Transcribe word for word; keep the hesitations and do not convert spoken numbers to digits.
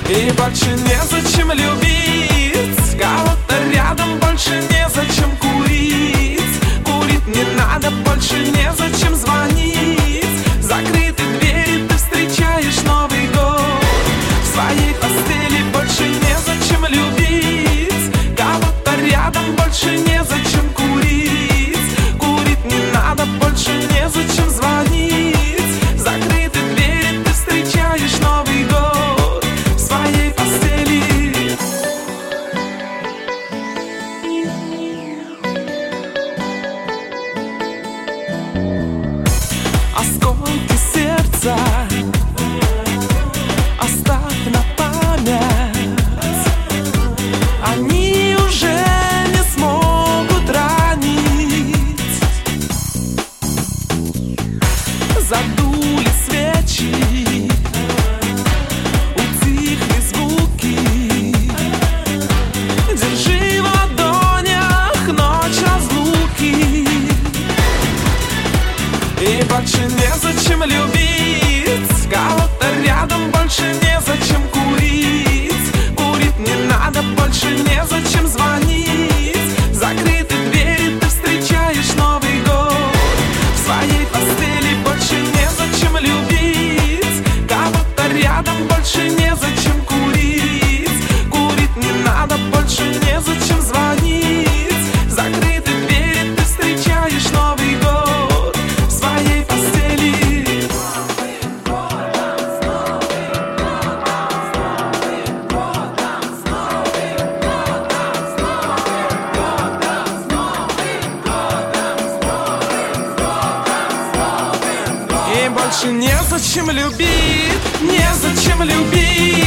И больше незачем любить кого-то рядом, больше незачем курить. Курить не надо, больше незачем звонить. Закрыты двери, ты встречаешь Новый год в своей постели. Больше незачем любить кого-то рядом, больше незачем курить. Курить не надо, больше незачем звонить. Закрыты двери, ты встречаешь Новый год в своей постели. Осколки сердца оставь на память. Они уже не смогут ранить. Задули свечи, утихли звуки. Держи в ладонях ночь разлуки. И больше незачем любить кого-то рядом, больше незачем курить. Курить не надо, больше незачем звонить. Закрыты двери, ты встречаешь Новый год в своей постели. Больше незачем любить кого-то рядом, больше незачем курить. Курить не надо, больше незачем звонить. Закрыты двери, ты встречаешь Новый год в своей постели. И больше незачем любить, незачем любить